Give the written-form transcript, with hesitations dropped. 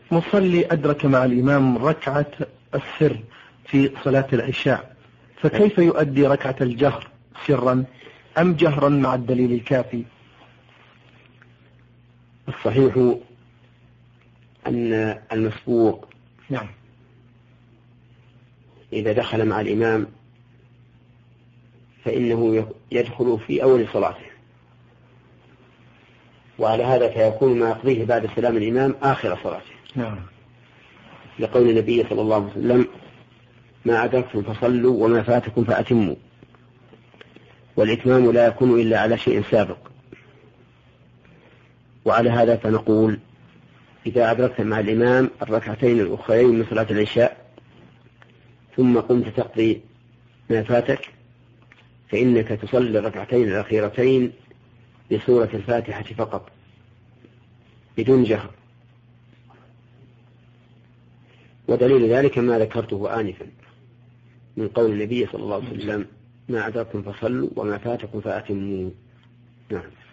مصلي أدرك مع الإمام ركعة السر في صلاة العشاء، فكيف يؤدي ركعة الجهر سرا أم جهرا مع الدليل الكافي؟ الصحيح أن المسبوق نعم إذا دخل مع الإمام فإنه يدخل في أول صلاته، وعلى هذا فيكون ما يقضيه بعد سلام الإمام آخر صلاته. نعم. لقول النبي صلى الله عليه وسلم: ما أدركتم فصلوا وما فاتكم فأتموا. والإتمام لا يكون إلا على شيء سابق. وعلى هذا فنقول: إذا أدركت مع الإمام الركعتين الأخرين من صلاة العشاء ثم قمت تقضي ما فاتك، فإنك تصلي الركعتين الأخيرتين بسورة الفاتحة فقط بدون جهر. ودليل ذلك ما ذكرته آنفا من قول النبي صلى الله عليه وسلم: ما أدركتم فصلوا وما فاتكم فأتموا. نعم.